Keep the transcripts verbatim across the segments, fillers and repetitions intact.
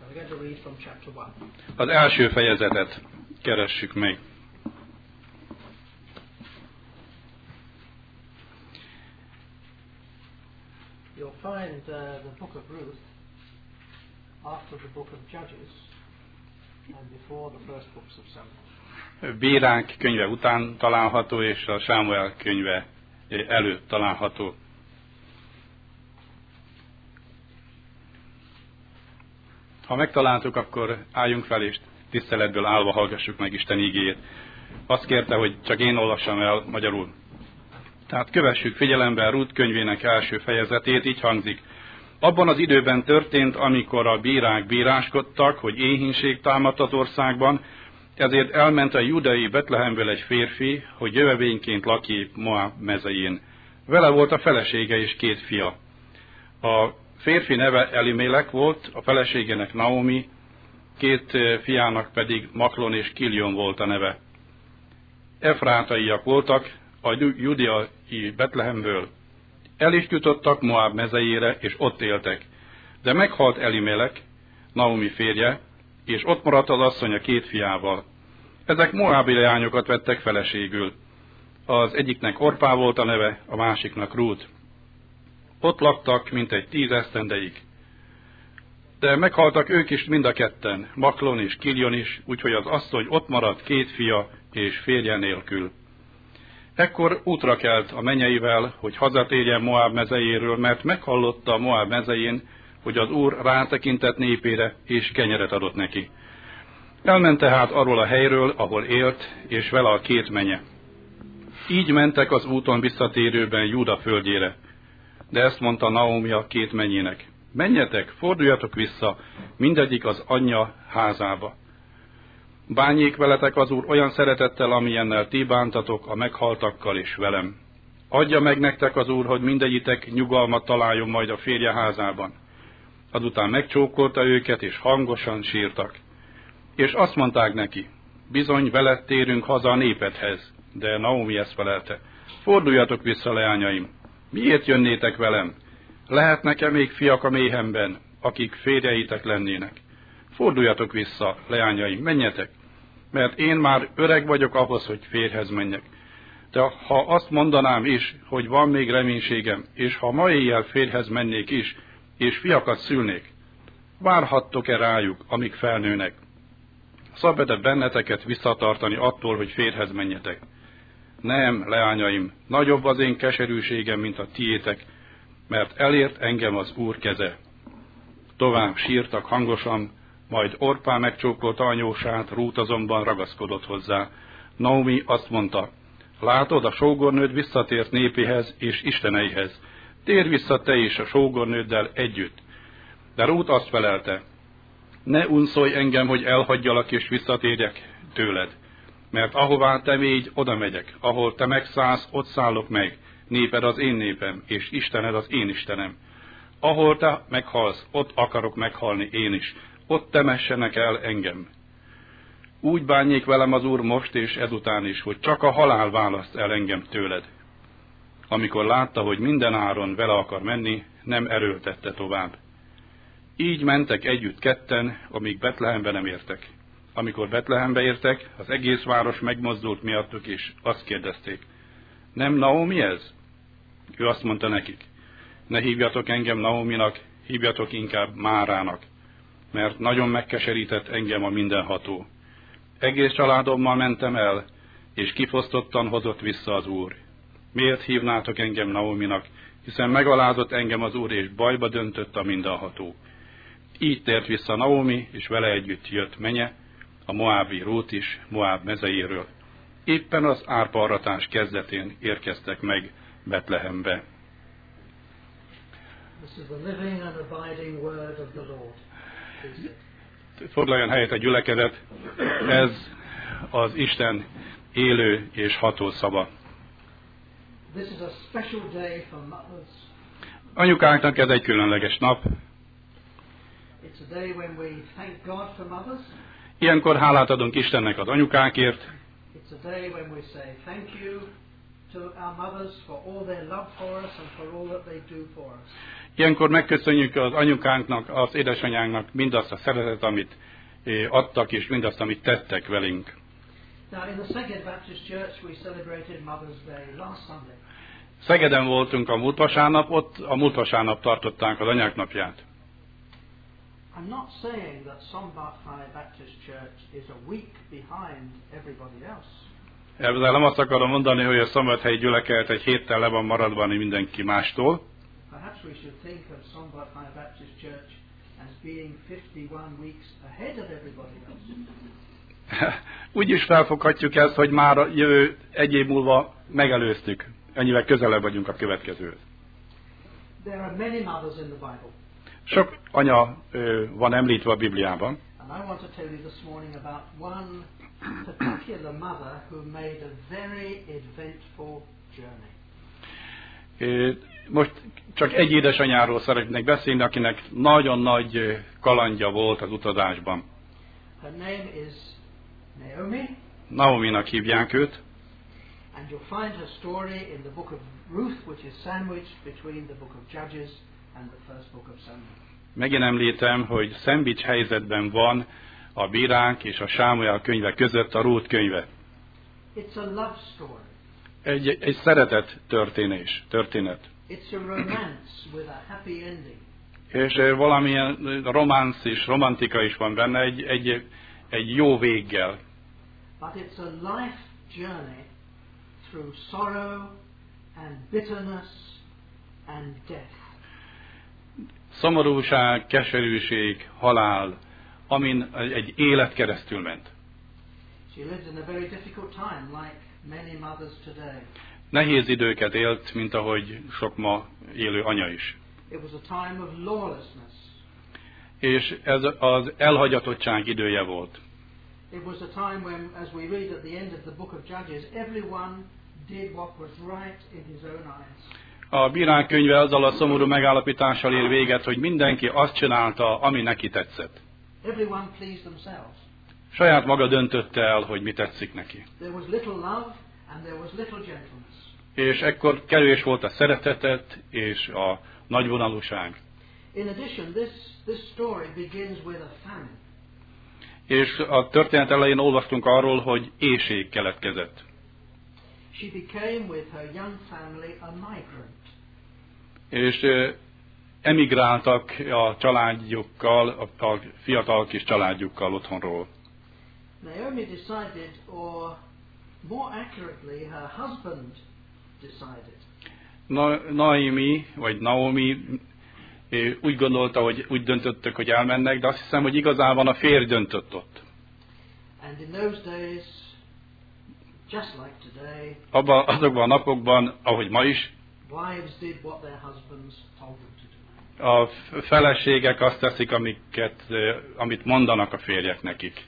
We're going to read from chapter one. Az első fejezetet keressük meg. You'll find uh, the book of Ruth after the book of Judges and before the first books of Samuel. Bíránk könyve után található, és a Sámuel könyve előtt található. Ha megtaláltuk, akkor álljunk fel, és tiszteletből állva hallgassuk meg Isten igéjét. Azt kérte, hogy csak én olvassam el magyarul. Tehát kövessük figyelembe Rút könyvének első fejezetét, így hangzik. Abban az időben történt, amikor a bírák bíráskodtak, hogy éhínség támadt az országban, ezért elment a judai Betlehemből egy férfi, hogy jövevényként lakjék Moab mezején. Vele volt a felesége és két fia. A férfi neve Elimélek volt, a feleségének Naomi, két fiának pedig Maklon és Kiljon volt a neve. Efrátaiak voltak a judai Betlehemből. El is jutottak Moab mezejére, és ott éltek. De meghalt Elimélek, Naomi férje, és ott maradt az asszony a két fiával. Ezek moábi leányokat vettek feleségül. Az egyiknek Orpá volt a neve, a másiknak Rút. Ott laktak mintegy tíz esztendeig. De meghaltak ők is mind a ketten, Maklon és Kiljon is, úgyhogy az asszony ott maradt két fia és férje nélkül. Ekkor útra kelt a menyeivel, hogy hazatérjen Moab mezejéről, mert meghallotta Moab mezején, hogy az Úr rátekintett népére, és kenyeret adott neki. Elment tehát arról a helyről, ahol élt, és vele a két menye. Így mentek az úton visszatérőben Júda földjére. De ezt mondta Naomi a két mennyének. Menjetek, forduljatok vissza, mindegyik az anyja házába. Bánjék veletek az Úr olyan szeretettel, amilyennel ti bántatok a meghaltakkal és velem. Adja meg nektek az Úr, hogy mindegyitek nyugalmat találjon majd a férje házában. Azután megcsókolta őket, és hangosan sírtak. És azt mondták neki, bizony veled térünk haza a népedhez. De Naomi ezt felelte, forduljatok vissza, leányaim, miért jönnétek velem? Lehetnek-e még fiak a méhemben, akik férjeitek lennének? Forduljatok vissza, leányaim, menjetek, mert én már öreg vagyok ahhoz, hogy férjhez menjek. De ha azt mondanám is, hogy van még reménységem, és ha ma éjjel férjhez mennék is, és fiakat szülnék, várhattok-e rájuk, amíg felnőnek? Szabad-e benneteket visszatartani attól, hogy férjhez menjetek? Nem, leányaim, nagyobb az én keserűségem, mint a tiétek, mert elért engem az Úr keze. Tovább sírtak hangosan, majd Orpá megcsókolta anyósát, Rút azonban ragaszkodott hozzá. Naomi azt mondta, látod, a sógornőd visszatért népéhez és isteneihez. Térj vissza te is a sógornőddel együtt. De Rút azt felelte, ne unszolj engem, hogy elhagyjalak és visszatérjek tőled, mert ahová te mégy, oda megyek, ahol te megszállsz, ott szállok meg, néped az én népem, és Istened az én Istenem. Ahol te meghalsz, ott akarok meghalni én is, ott temessenek el engem. Úgy bánjék velem az Úr most és ezután is, hogy csak a halál választ el engem tőled. Amikor látta, hogy minden áron vele akar menni, nem erőltette tovább. Így mentek együtt ketten, amíg Betlehembe nem értek. Amikor Betlehembe értek, az egész város megmozdult miattuk, és azt kérdezték, nem Naomi ez? Ő azt mondta nekik, ne hívjatok engem Naominak, hívjatok inkább Márának, mert nagyon megkeserített engem a mindenható. Egész családommal mentem el, és kifosztottan hozott vissza az Úr. Miért hívnátok engem Naominak, hiszen megalázott engem az Úr, és bajba döntött a mindenható. Így tért vissza Naomi, és vele együtt jött menye, a moábi Rút is Moáb mezejéről. Éppen az árparatás kezdetén érkeztek meg Betlehembe. Foglaljon helyet a gyülekezet, ez az Isten élő és ható szava. Anyukáknak ez egy különleges nap. Ilyenkor hálát adunk Istennek az anyukákért. to our mothers for all their love for us and for all that they do for us. Ilyenkor megköszönjük az anyukánknak, az édesanyánknak mindazt a szeretet, amit adtak, és mindazt, amit tettek velünk. Now, in the Szeged Baptist Church, we celebrated Mother's Day last Sunday. Szegeden voltunk a múlt vasárnap, ott a múlt vasárnap tartották az anyák napját. I'm not saying that Szombathely Baptist Church is a week behind everybody else. Ezzel nem azt akarom mondani, hogy a Szombathelyi gyülekezet egy héttel le van maradva mindenki mástól. Perhaps we should think of Szombathely Baptist Church as being fifty-one weeks ahead of everybody else. Úgy is felfoghatjuk ezt, hogy már a jövő egy év múlva megelőztük. Ennyivel közelebb vagyunk a következőhöz. There are many mothers in the Bible. Sok anya ö, van említve a Bibliában. And I want to tell you this morning about one particular mother who made a very eventful journey. É, most csak egy édesanyáról szeretnék beszélni, akinek nagyon nagy kalandja volt az utazásban. Her name is Naomi. Naominak hívják őt. And you'll find her story in the book of Ruth, which is sandwiched between the book of Judges and the first book of Samuel. Megint említem, hogy szendvics helyzetben van a Bíránk és a Sámuel könyve között a Rút könyve. It's a love story. Egy, egy szeretet történés, történet. It's a romance with a happy ending. És valamilyen románc és romantika is van benne, egy, egy, egy jó véggel. But it's a life journey through sorrow and bitterness and death. Szomorúság, keserűség, halál, amin egy élet keresztül ment. She lived in a very difficult time, like many mothers today. Nehéz időket élt, mint ahogy sok ma élő anya is. It was a time of lawlessness. És ez az elhagyatottság idője volt. It was a time when, as we read at the end of the book of Judges, everyone did what was right in his own eyes. A Bíránk könyve azzal a szomorú megállapítással ér véget, hogy mindenki azt csinálta, ami neki tetszett. Everyone pleased themselves. Saját maga döntötte el, hogy mi tetszik neki. There was little love and there was little gentleness. És ekkor kevés volt a szeretetet és a nagyvonalúság. In addition, this, this story begins with a famine. És a történet elején olvastunk arról, hogy éhség keletkezett. She became with her young family a migrant. És emigráltak a családjukkal, a, a fiatal kis családjukkal otthonról. Naomi decided, or more accurately, her husband decided. Na, Naomi, vagy Naomi úgy gondolta, hogy úgy döntöttek, hogy elmennek, de azt hiszem, hogy igazában a férj döntött ott. And in those days, just like today, Abba, azokban a napokban, ahogy ma is, wives did what their husbands told them to do. a feleségek azt teszik, amiket, amit mondanak a férjek nekik.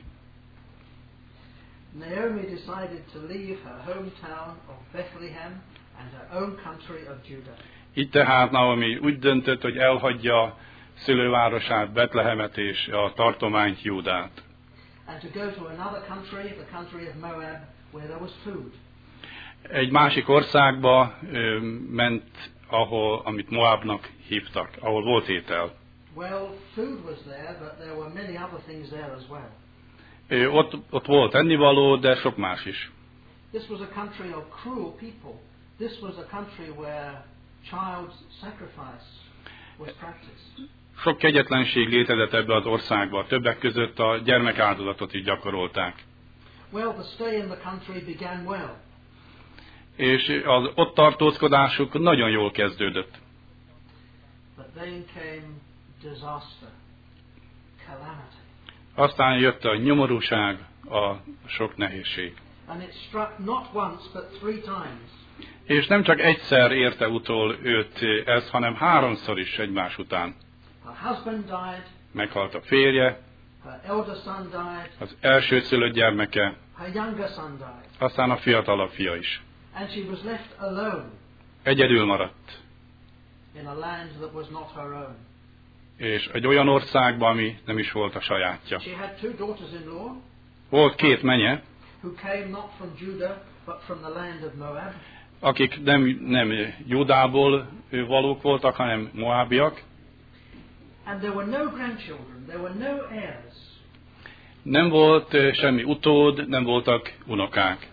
Naomi decided to leave her hometown of Bethlehem and her own country of Judah. Így tehát Naomi úgy döntött, hogy elhagyja szülővárosát, Betlehemet és a tartományt, Júdát. And to go to another country, the country of Moab, where there was food. Egy másik országba ö, ment, ahol, amit Moabnak hívtak, ahol volt étel. Well, food was there, but there were many other things there as well. Ö, ott, ott volt ennivaló, de sok más is. This was a country of cruel people. This was a country where child sacrifice was practiced. Sok kegyetlenség létezett ebbe az országba, többek között a gyermekáldozatot is gyakorolták. Well, the stay in the country began well. És az ott tartózkodásuk nagyon jól kezdődött. But then came disaster, calamity. Aztán jött a nyomorúság, a sok nehézség. And it struck not once, but three times. És nem csak egyszer érte utol őt ez, hanem háromszor is egymás után. Her husband died, Meghalt a férje, her elder son died, az elsőszülött gyermeke, her younger son died, aztán a fiatalabb fia is. and she was left alone Egyedül maradt. in a land that was not her own. És egy olyan országban, ami nem is volt a sajátja. She had two daughters-in-law Volt két menye, who came not from Judah, but from the land of Moab. akik nem, nem Judából valók voltak, hanem moábiak. And there were no grandchildren, there were no heirs. Nem volt semmi utód, nem voltak unokák.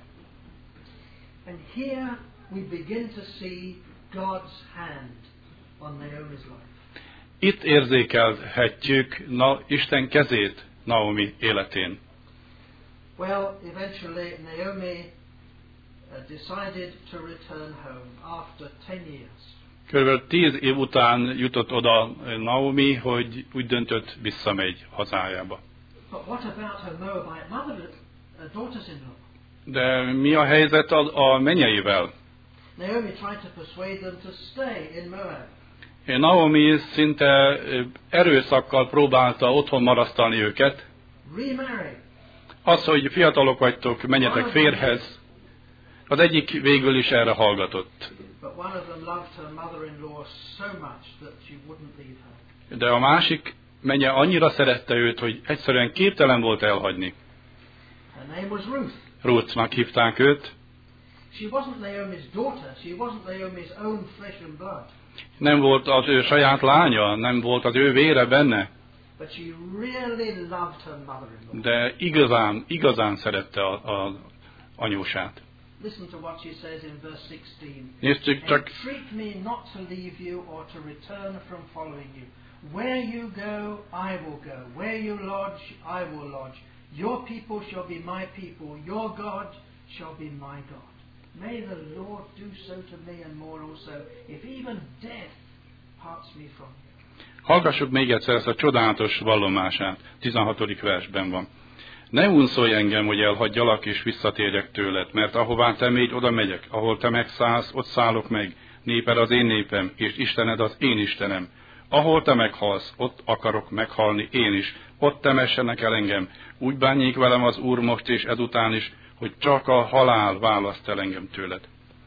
And here we begin to see God's hand on Naomi's life. Itt érzékelhetjük na, Isten kezét Naomi életén. Well, eventually Naomi uh, decided to return home after ten years. Körülbelül tíz év után jutott oda Naomi, hogy úgy döntött, visszamegy hazájába. But what about her Moabite mother, uh, daughters-in-law? De mi a helyzet a, a mennyeivel? Naomi tried to persuade them to stay in Moab. Naomi szinte erőszakkal próbálta otthon marasztalni őket. Remarry. Az, hogy fiatalok vagytok, menjetek férjhez, az egyik végül is erre hallgatott. But one of them loved her mother-in-law so much that she wouldn't leave her. De a másik menye annyira szerette őt, hogy egyszerűen képtelen volt elhagyni. Her name was Ruth. Ruthnak hívták őt. She wasn't Naomi's daughter. She wasn't Naomi's own flesh and blood. Nem volt az ő saját lánya, nem volt az ő vére benne. But she really loved her mother-in-law. De igazán, igazán szerette a, a anyósát. Listen to what she says in verse sixteen. Nézzük csak, Entreat me not to leave you or to return from following you. Where you go, I will go. Where you lodge, I will lodge. Your people shall be my people. Your God shall be my God. May the Lord do so to me and more also, if even death parts me from you. hallgassuk még egyszer ezt a csodálatos vallomását. tizenhatodik versben van. Ne unszolj engem, hogy elhagyjalak és visszatérjek tőled, mert ahová te mégy, oda megyek. Ahol te megszállsz, ott szállok meg. Néped az én népem, és Istened az én Istenem. Ahol te meghalsz, ott akarok meghalni én is. Ott temessenek el engem. Úgy bánjék velem az Úr most és ezután is, hogy csak a halál választ el engem tőled.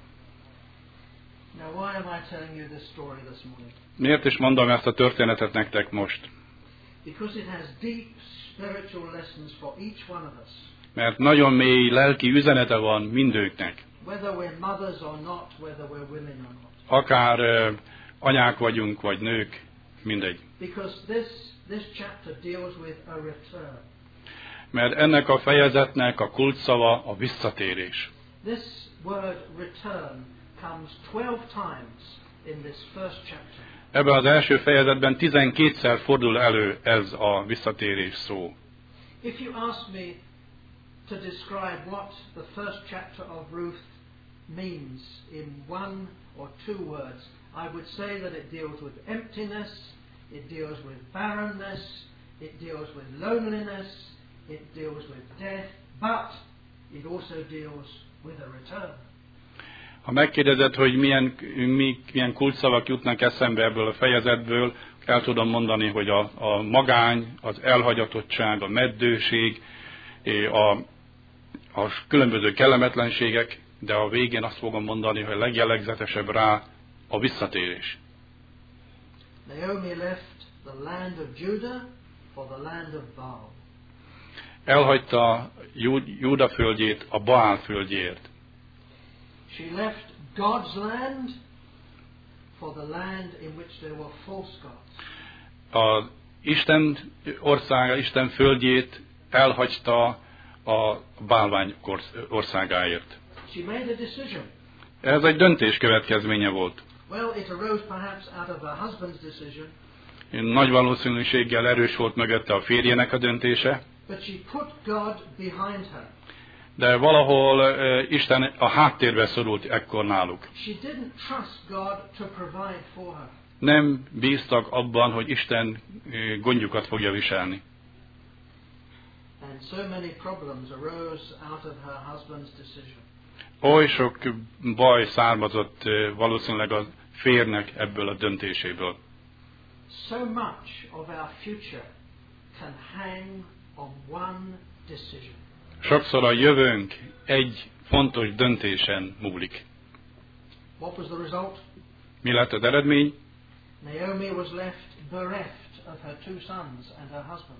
Now, why am I telling you this story this morning? Miért is mondom ezt a történetet nektek most? Because it has deep spiritual lessons for each one of us. Mert nagyon mély lelki üzenete van mindőknek. Whether we're mothers or not, whether we're women or not. Akár uh, anyák vagyunk, vagy nők, mindegy. Because this, this chapter deals with a return. Mert ennek a fejezetnek a kulcsszava a visszatérés. This word return comes twelve times in this first chapter. Ebben az első fejezetben tizenkétszer fordul elő ez a visszatérés szó. If you ask me to describe what the first chapter of Ruth means in one or two words, I would say that it deals with emptiness, it deals with barrenness, it deals with loneliness, it deals with death, but it also deals with a return. Ha megkérdezed, hogy milyen, milyen kulcsszavak jutnak eszembe ebből a fejezetből, el tudom mondani, hogy a, a magány, az elhagyatottság, a meddőség, a, a különböző kellemetlenségek, de a végén azt fogom mondani, hogy a legjellegzetesebb rá a visszatérés. Naomi left the land of Judah for the land of Baal. Elhagyta Júda földjét a Baál földjéért. She left God's land for the land in which there were false gods. Az Isten országa, Isten földjét elhagyta a bálvány országáért. She made a decision. Ez egy döntés következménye volt. Well, it arose perhaps out of her husband's decision. Nagy valószínűséggel erős volt mögötte a férjének a döntése. But she put God behind her. De valahol uh, Isten a háttérbe szorult ekkor náluk. She didn't trust God to provide for her. Nem bíztak abban, hogy Isten uh, gondjukat fogja viselni. And so many problems arose out of her husband's decision. Oly sok baj származott uh, valószínűleg a férnek ebből a döntéséből. So much of our future can hang on one decision. Sokszor a jövőnk egy fontos döntésen múlik. What was the result? Mi lett az eredmény? Naomi was left bereft of her two sons and her husband.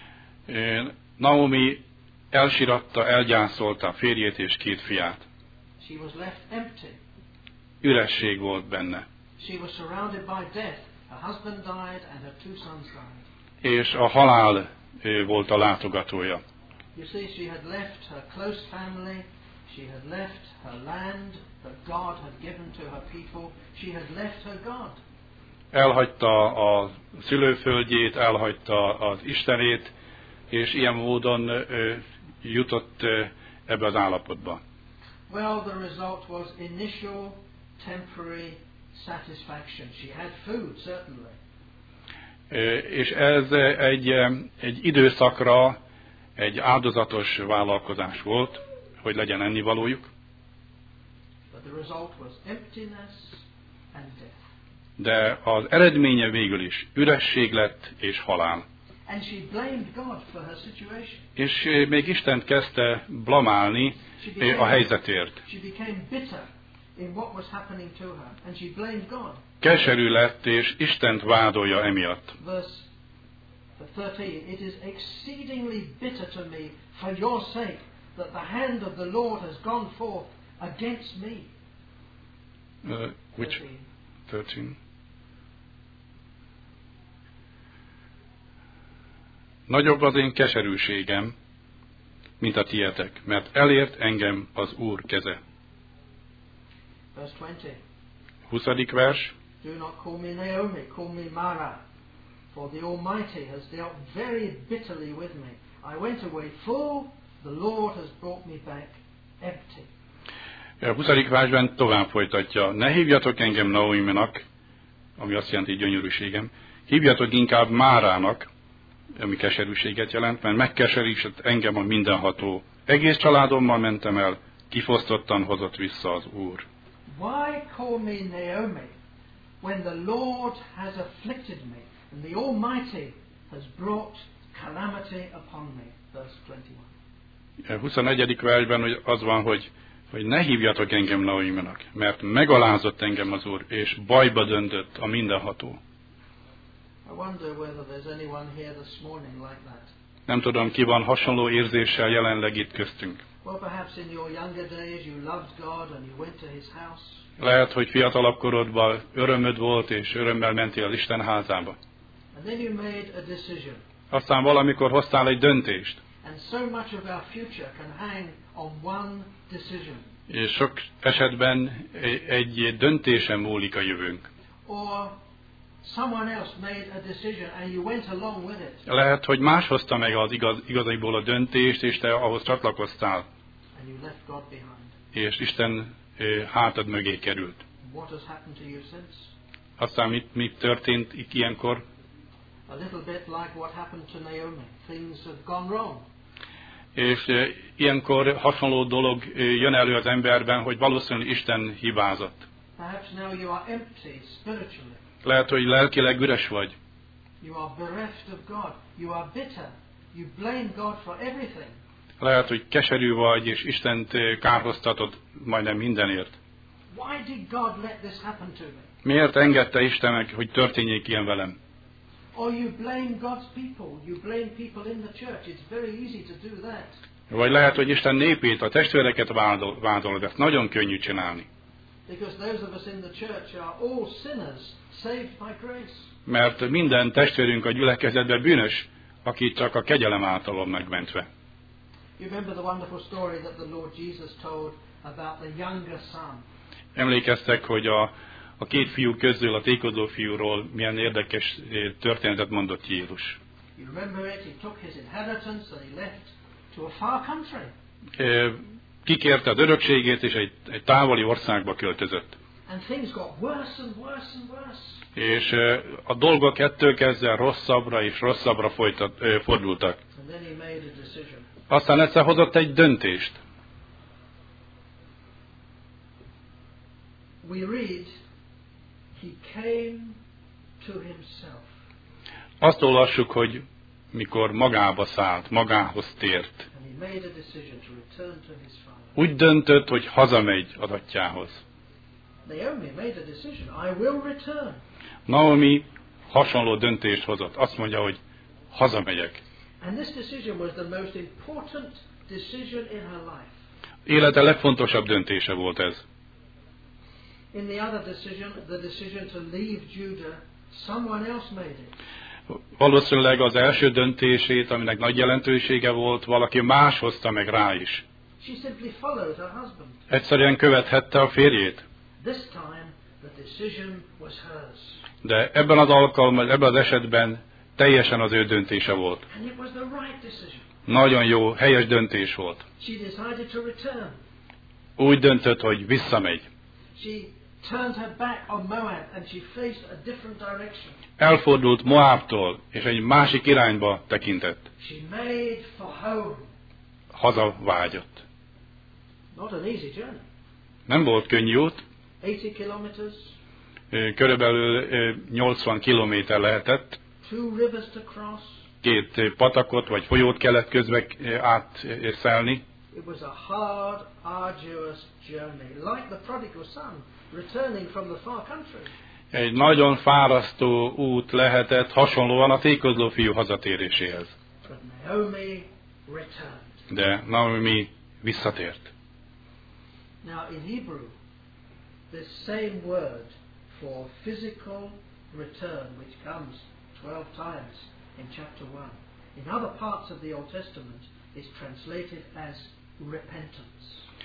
Naomi elsiratta, elgyászolta a férjét és két fiát. She was left empty. Üresség volt benne. She was surrounded by death. Her husband died and her two sons died. És a halál ő, volt a látogatója. You see, she had left her close family. She had left her land that God had given to her people. She had left her God. Elhagyta a szülőföldjét, elhagyta az Istenét, és ilyen módon ö, jutott ö, ebbe az állapotba. Well, the result was initial temporary satisfaction. She had food, certainly. Ö, és ez egy, egy időszakra egy áldozatos vállalkozás volt, hogy legyen ennivalójuk. But the result was emptiness and death. De az eredménye végül is üresség lett és halál. And she blamed God for her situation. És még Istent kezdte blamálni a helyzetért. She became bitter in what was happening to her, and she blamed God. Keserű lett, és Istent vádolja emiatt. Verse thirteen, it is exceedingly bitter to me for your sake that the hand of the Lord has gone forth against me. Uh, which thirteen? Nagyobb az én keserűségem, mint a tietek, mert elért engem az Úr keze. Verse twenty. huszadik vers. Do not call me Naomi, call me Mara, for the Almighty has dealt very bitterly with me. I went away full, the Lord has brought me back empty. A huszadik versben tovább folytatja. Ne hívjatok engem Naominak, ami azt jelenti gyönyörűségem, hívjatok inkább Márának, ami keserűséget jelent, mert megkeserített engem a mindenható. Egész családommal mentem el, kifosztottan hozott vissza az Úr. Why call me Naomi when the Lord has afflicted me and the Almighty has brought calamity upon me? Verse twenty-one. A huszonegyedik versben hogy az van, hogy, hogy ne hívjatok engem Naominak, mert megalázott engem az Úr, és bajba döntött a mindenható. I wonder whether there's anyone here this morning like that. Nem tudom, ki van hasonló érzéssel jelenleg itt köztünk. Well, perhaps in your younger days you loved God and you went to His house. Lehet, hogy fiatalabb korodban örömöd volt, és örömmel mentél az Isten házába. And then you made a decision. Aztán valamikor hoztál egy döntést. And so much of our future can hang on one decision. És sok esetben egy döntésen múlik a jövőnk. Or someone else made a decision and you went along with it. Lehet, hogy más hozta meg az igaz, igaziból a döntést, és te ahhoz csatlakoztál. And you left God behind. És Isten hátad mögé került. What has happened to you since? Aztán mit, mit történt ilyenkor? A little bit like what happened to Naomi. Things have gone wrong. És e, ilyenkor hasonló dolog e, jön elő az emberben, hogy valószínűleg Isten hibázott. Perhaps now you are empty spiritually. Lehet, hogy lelkileg üres vagy. You are bereft of God. You are bitter. You blame God for everything. Lehet, hogy keserű vagy, és Istent kárhoztatod majdnem mindenért. Why did God let this happen to me? Miért engedte Isten meg, hogy történjék ilyen velem? Or you blame God's people. You blame people in the church. It's very easy to do that. Vagy lehet, hogy Isten népét, a testvéreket vádol, vádolod, ezt nagyon könnyű csinálni. Because those of us in the church are all sinners saved by grace. Mert minden testvérünk a gyülekezetben bűnös, aki csak a kegyelem által van megmentve. You remember the wonderful story that the Lord Jesus told about the younger son. Emlékeztek, hogy a, a két fiú közül, a tékozó fiúról milyen érdekes történetet mondott Jézus. You remember it? He took his inheritance and he left to a far country. Kikérte az örökségét, és egy, egy távoli országba költözött. And things got worse and worse and worse. És a dolgok ettől kezdve rosszabbra és rosszabbra folytat, fordultak. And then he made a decision. Aztán egyszer hozott egy döntést. We read, he came to himself. Azt olvassuk, hogy mikor magába szállt, magához tért. And he made a decision to return to his father. Úgy döntött, hogy hazamegy az atyjához. Naomi made a decision. I will return. Naomi hasonló döntést hozott. Azt mondja, hogy hazamegyek. And this decision was the most important decision in her life. Élete legfontosabb döntése volt ez. In the other decision, the decision to leave Judah, someone else made it. Valószínűleg az első döntését, aminek nagy jelentősége volt, valaki más hozta meg rá is. She simply followed her husband. Egyszerűen követhette a férjét. This time the decision was hers. De ebben az alkalommal, ebben az esetben teljesen az ő döntése volt. And it was the right decision. Nagyon jó, helyes döntés volt. She decided to return. Úgy döntött, hogy visszamegy. She turned her back on Moab and she faced a different direction. Elfordult Moábtól, és egy másik irányba tekintett. She made for home. Hazavágyott. Not an easy journey. Nem volt könnyű út. eighty kilometers. Körülbelül nyolcvan kilométer lehetett. Two rivers to cross. Két patakot vagy folyót kellett közbe átszelni. It was a hard, arduous journey, like the prodigal son returning from the far country. Egy nagyon fárasztó út lehetett, hasonlóan a tékozló fiú hazatéréséhez. But Naomi returned. De Naomi visszatért. Now in Hebrew, this same word for physical return, which comes twelve times in chapter one, in other parts of the Old Testament is translated as repentance.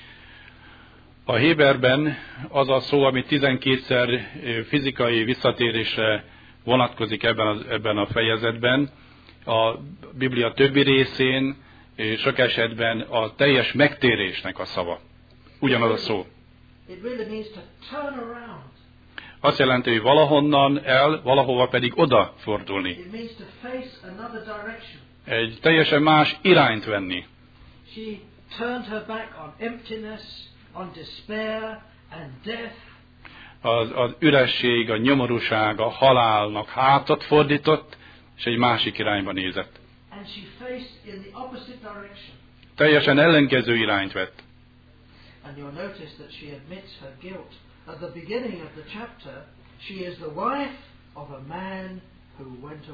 A héberben az a szó, ami tizenkétszer fizikai visszatérésre vonatkozik ebben a, ebben a fejezetben, a Biblia többi részén, sok esetben a teljes megtérésnek a szava. Ugyanaz a szó. It really means to turn around. Azt jelenti, hogy valahonnan el, valahova pedig oda fordulni. It means to face another direction. Egy teljesen más irányt venni. She turned her back on emptiness, on despair and death. Az, az üresség, a nyomorúság, a halálnak hátat fordított, és egy másik irányba nézett. And she faced in the opposite direction. Teljesen ellenkező irányt vett. And you'll notice that she admits her guilt. At the beginning of the chapter, she is the wife of a man who went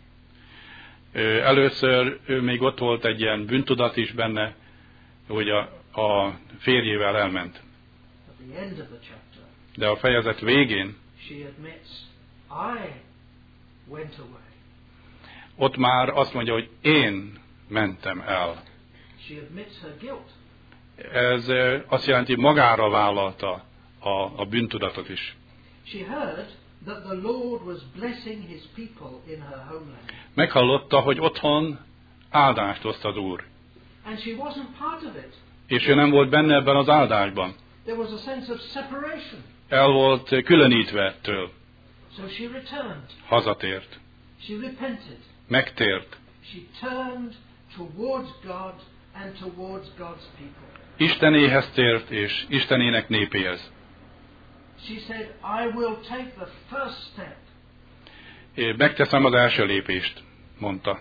away. Először ő még ott volt egy ilyen bűntudat is benne, hogy a, a férjével elment. At the end of the chapter, de a fejezet végén she admits, I went away. Ott már azt mondja, hogy én mentem el. She admits her guilt. Ez azt jelenti, magára vállalta a, a bűntudatot is. She heard that the Lord was blessing his people in her homeland. Meghallotta, hogy otthon áldást oszt az Úr. And she wasn't part of it. És ő nem volt benne ebben az áldásban. There was a sense of separation. El volt különítve ettől. So she returned. Hazatért. She repented. Megtért. She turned towards God and towards God's people. Istenéhez tért, és Istenének népéhez. She said, I will take the first step. Én megteszem az első lépést, mondta.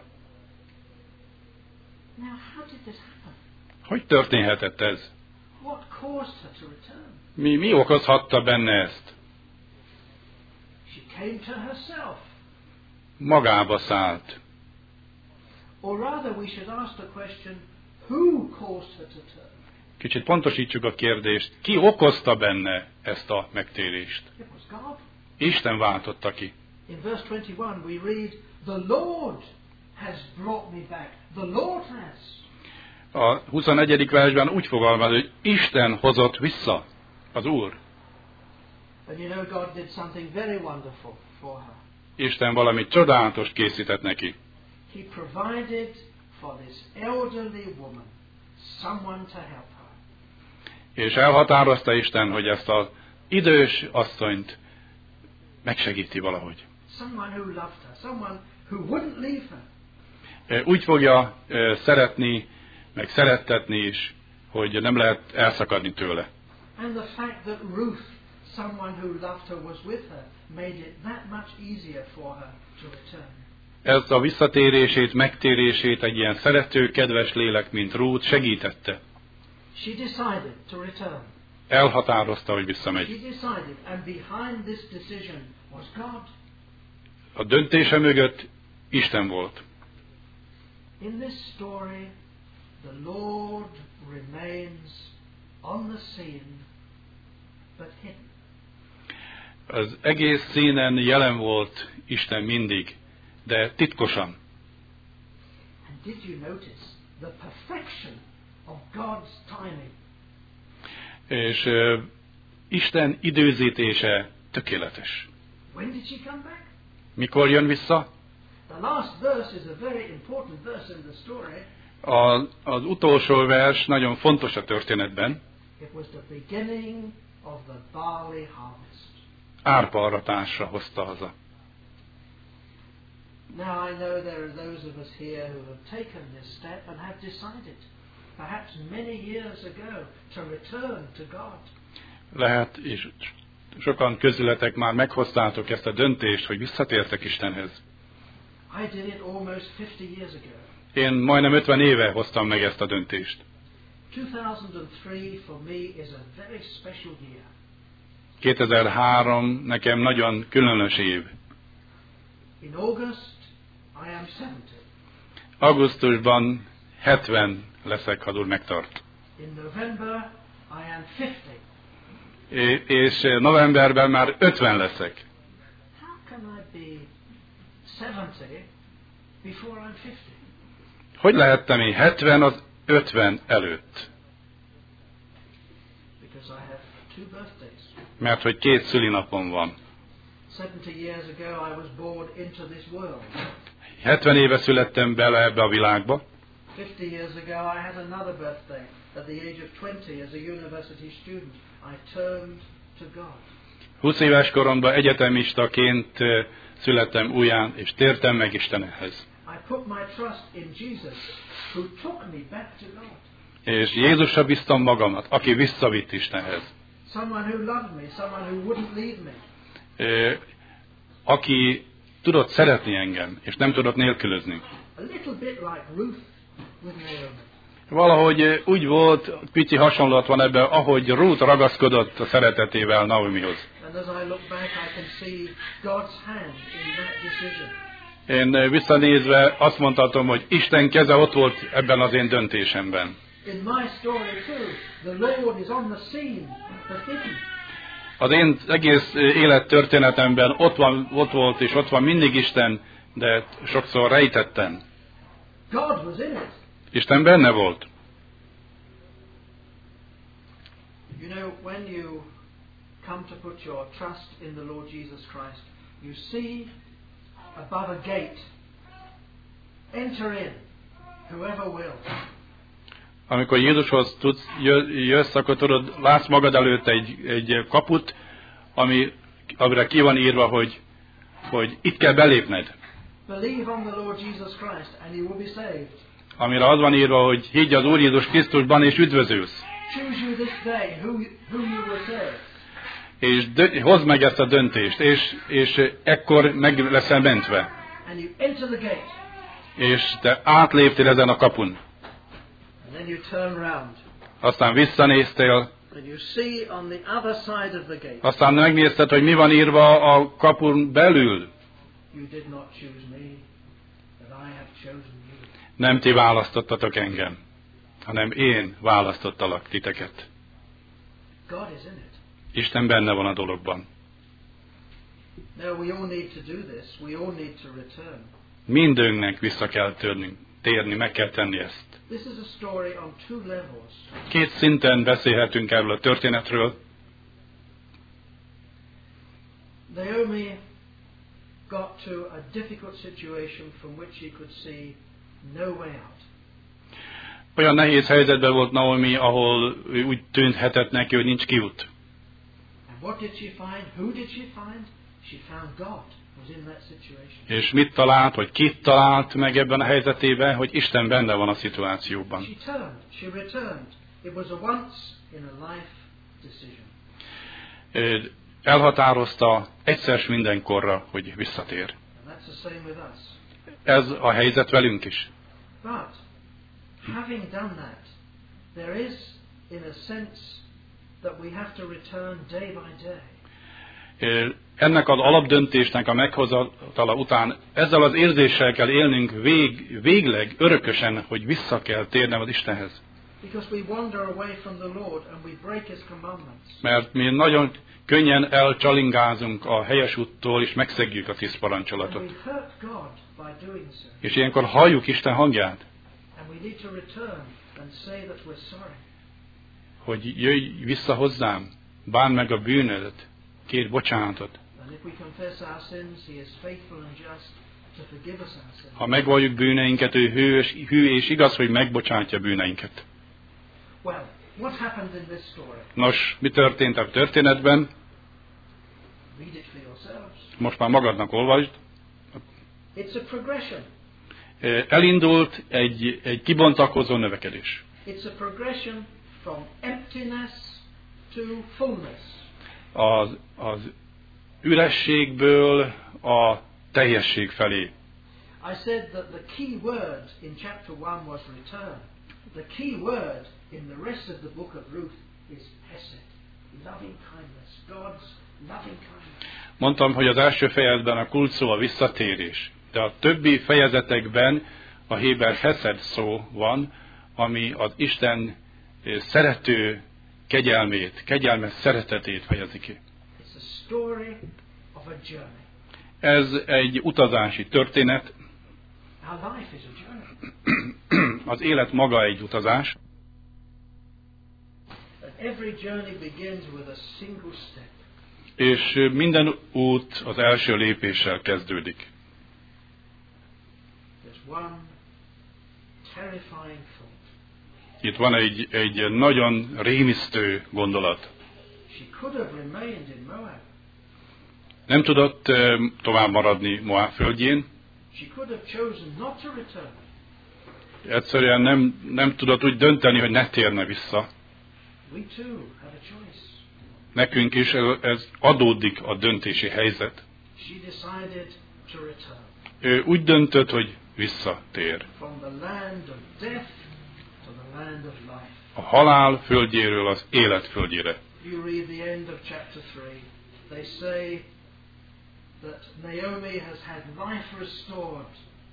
Now, how did this happen? Hogy történhetett ez? What caused her to return? Mi, mi okozhatta benne ezt? She came to herself. Magába szállt. Or rather, we should ask the question, who caused her to turn? Kicsit pontosítsuk a kérdést. Ki okozta benne ezt a megtérést? It was God. Isten váltotta ki. In verse twenty-one we read, the Lord has brought me back. The Lord has. A huszonegyedik versben úgy fogalmaz, hogy Isten hozott vissza, az Úr. And you know God did something very wonderful for her. Isten valami csodálatos készített neki. He provided for this elderly woman someone to help her. És elhatározta Isten, hogy ezt az idős asszonyt megsegíti valahogy. Someone who loved her, someone who wouldn't leave her. Úgy fogja szeretni, meg szerettetni is, hogy nem lehet elszakadni tőle. And the fact that Ruth, someone who loved her, was with her, made it that much easier for her to return. Ez a visszatérését, megtérését egy ilyen szerető, kedves lélek, mint Ruth segítette. She decided to return. Elhatározta, hogy She visszamegy. decided, and behind this decision was God. A döntése mögött Isten volt. In this story, the Lord remains on the scene, but hidden. Az egész színen jelen volt Isten mindig, de titkosan. And did you notice the perfection of God's timing? És uh, Isten időzítése tökéletes. When did she come back? Mikor jön vissza? The last verse is a very important verse in the story. A, az utolsó vers nagyon fontos a történetben. It was the beginning of the barley harvest. Árparatásra hozta haza. Now I know there are those of us here who have taken this step and have decided, perhaps many years ago, to return to God. Lehet, és sokan közületek már meghoztátok ezt a döntést, hogy visszatértek Istenhez. I did it almost fifty years ago. Én majdnem ötven éve hoztam meg ezt a döntést. two thousand three for me is a very special year. kétezer-három nekem nagyon különös év. In August, I am seventy. Augusztusban hetven leszek, ha Úr megtart. In November, I am fifty. É- és novemberben már ötven leszek. How can I be seventy before I'm fifty? Hogy lehettem én hetven az ötven előtt? Because I have two birthdays. Mert hogy két szülinapom van. seventy years ago I was born into this world. hetven éve születtem bele ebbe a világba. fifty years ago I had another birthday. At the age of twenty, as a university student, I turned to God. húsz éves koromban egyetemistaként eh, születtem újján, és tértem meg Istenhez. I put my trust in Jesus, who took me back to God. És Jézusra bíztam magamat, aki visszavitt Istenhez. Someone who loved me, someone who wouldn't leave me. Eh, aki tudott szeretni engem, és nem tudott nélkülözni. A little bit like Ruth with Naomi. Valahogy eh, úgy volt, pici hasonlat van ebben, ahogy Ruth ragaszkodott a szeretetével Naomihoz. And as I look back, I can see God's hand in that decision. Én eh, visszanézve azt mondhatom, hogy Isten keze ott volt ebben az én döntésemben. In my story too, the Lord is on the scene, but hidden. Az én egész élettörténetemben ott, van, ott volt és ott van mindig Isten, de sokszor rejtetten. God was in it. Isten benne volt. You know, when you come to put your trust in the Lord Jesus Christ, you see above a gate, enter in, whoever will. Amikor Jézushoz tudsz, jössz, akkor tudod, látsz magad előtt egy, egy kaput, ami, amire ki van írva, hogy, hogy itt kell belépned. Believe on the Lord Jesus Christ and you will be saved. Amire az van írva, hogy higgy az Úr Jézus Krisztusban és üdvözülsz. Choose you this day who, whom you will serve. És dö- hozd meg ezt a döntést, és, és ekkor meg leszel mentve. And you enter the gate. És te átléptél ezen a kapun. And then you turn round. Aztán visszanéztél, And you see on the other side of the gate. aztán megnézted, hogy mi van írva a kapun belül. You did not choose me, but I have chosen you. Nem ti választottatok engem, hanem én választottalak titeket. God is in it. Isten benne van a dologban. Now we all need to do this. We all need to return. Mindönknek vissza kell törnünk, térni, meg kell tenni ezt. This is a story on two levels. Két szinten beszélhetünk erről a történetről. Naomi got to a difficult situation from which she could see no way out. Olyan nehéz helyzetben volt Naomi, ahol úgy tűnhetett neki, hogy nincs kiút. And what did she find? Who did she find? She found God was in that situation. És mit talált, vagy kit talált meg ebben a helyzetében, hogy Isten benne van a szituációban. She turned, she returned. It was a once in a life decision. Ö, Elhatározta egyszer mindenkorra, hogy visszatér. And that's the same with us. Ez a helyzet velünk is. But having done that, there is in a sense that we have to return day by day. Ö, Ennek az alapdöntésnek a meghozatala után ezzel az érzéssel kell élnünk vég, végleg, örökösen, hogy vissza kell térnem az Istenhez. Because we wander away from the Lord and we break His commandments. Mert mi nagyon könnyen elcsalingázunk a helyes úttól, és megszegjük a tíz parancsolatot. And we hurt God by doing so. És ilyenkor halljuk Isten hangját, And we need to return and say that we're sorry. hogy jöjj vissza hozzám, bánd meg a bűnödet, kérj bocsánatot. And if we confess our sins, He is faithful and just to forgive us our sins. Ha megvalljuk bűneinket, ő hűs, hű és igaz, hogy megbocsátja bűneinket. Well, what happened in this story? Nos, mi történt a történetben? Read it for yourselves. Most már magadnak olvasd. It's a progression. Elindult egy, egy kibontakozó növekedés. It's a progression from emptiness to fullness. Az, az ürességből a teljesség felé. I said that the key word in chapter one was return. The key word in the rest of the book of Ruth is hesed, loving kindness, God's loving kindness. Mondtam, hogy az első fejezetben a kulcs szó a visszatérés, de a többi fejezetekben a héber hesed szó van, ami az Isten szerető kegyelmét, kegyelmes szeretetét fejezi ki. It's a story of a journey. Ez egy utazási történet. Our life is a journey. Az élet maga egy utazás. And every journey begins with a single step. És minden út az első lépéssel kezdődik. There's one terrifying thought. Itt van egy, egy nagyon rémisztő gondolat. She could have remained in Moab. Nem tudott uh, tovább maradni Moab földjén. She could have chosen not to return. Egyszerűen nem, nem tudott úgy dönteni, hogy ne térne vissza. We too have a choice. Nekünk is ez adódik a döntési helyzet. She decided to return. Ő úgy döntött, hogy visszatér. From the land of death to the land of life. A halál földjéről az élet földjére. You read the end of chapter three. They say that Naomi has had life restored.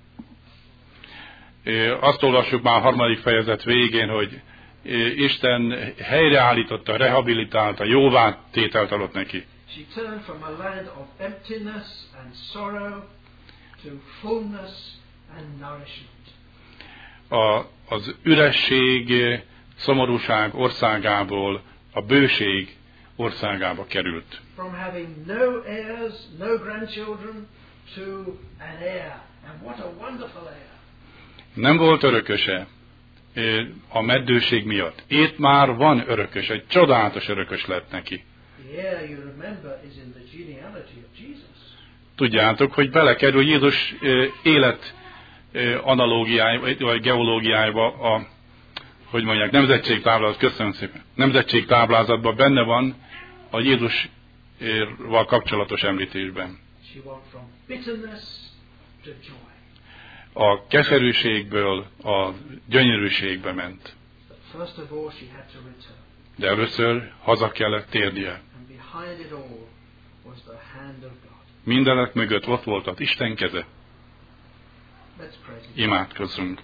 Azt olvassuk már a harmadik fejezet végén, hogy Isten helyreállította, rehabilitálta, jóvá tételt adott neki. She turned from a land of emptiness and sorrow to fullness and nourishment. A, az üresség, szomorúság országából a bőség országába került. From having no heirs, no grandchildren, to an heir. And what a wonderful heir. Nem volt örököse a meddőség miatt. Itt már van örökös, egy csodálatos örökös lett neki. The heir, you remember, is in the genealogy of Jesus. Tudjátok, hogy belekerül Jézus élet analógiájába, vagy geológiájába, a, hogy mondják, nemzetségtáblázat, köszönöm szépen, nemzetségtáblázatban benne van a Jézusval kapcsolatos említésben. She went from bitterness to joy. A keserűségből a gyönyörűségbe ment. But first of all, she had to return. De először haza kellett térnie. And behind it all was the hand of God. Mindenek mögött ott volt az Isten keze. Let's pray. Imádkozzunk.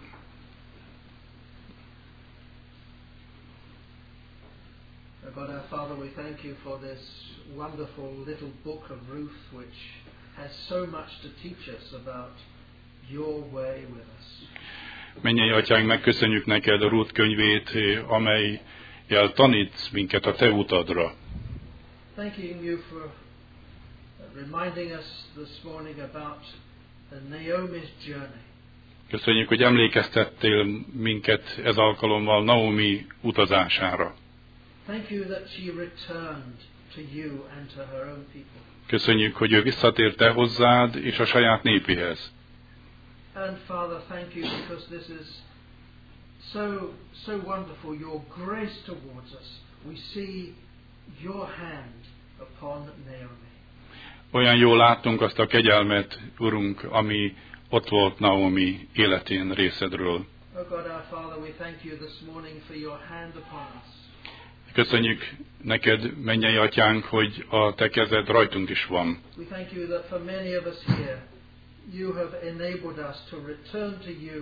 God our Father, we thank you for this wonderful little book of Ruth, which has so much to teach us about your way with us. Mennyei Atyánk, megköszönjük neked a Ruth könyvét, amelyel tanítsz minket a te utadra. Thanking you for reminding us this morning about Naomi's journey. Köszönjük, hogy emlékeztettél minket ez alkalommal Naomi utazására. Thank you that she returned to you and to her own people. Köszönjük, hogy ő visszatért te hozzád és a saját népéhez. And Father, thank you because this is so so wonderful, your grace towards us. We see your hand upon Naomi. Olyan jól láttunk azt a kegyelmet, Urunk, ami ott volt Naomi életén részedről. Oh God, our Father, we thank you this morning for your hand upon us. Köszönjük neked, mennyei Atyánk, hogy a te kezed rajtunk is van. We thank you that for many of us here, you have enabled us to return to you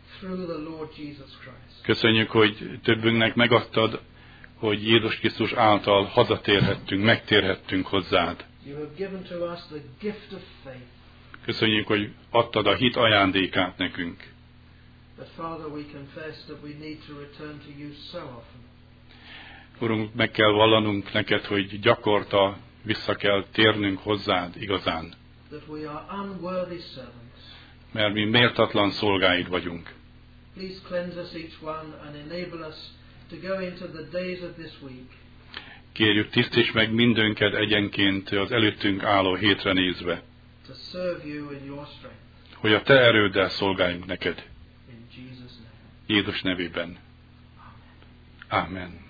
through the Lord Jesus Christ. Köszönjük, hogy többünknek megadtad, hogy Jézus Krisztus által hazatérhettünk, megtérhettünk hozzád. You have given to us the gift of faith. Köszönjük, hogy adtad a hit ajándékát nekünk. But Father, we confess that we need to return to you so often. Urunk, meg kell vallanunk neked, hogy gyakorta vissza kell térnünk hozzád igazán. That we are unworthy servants. Mert mi méltatlan szolgáid vagyunk. Please cleanse us each one and enable us to go into the days of this week. Kérjük, tisztíts meg mindünket egyenként az előttünk álló hétre nézve, To serve you in your strength. hogy a te erőddel szolgáljunk neked. In Jesus' name. Jézus nevében. Amen.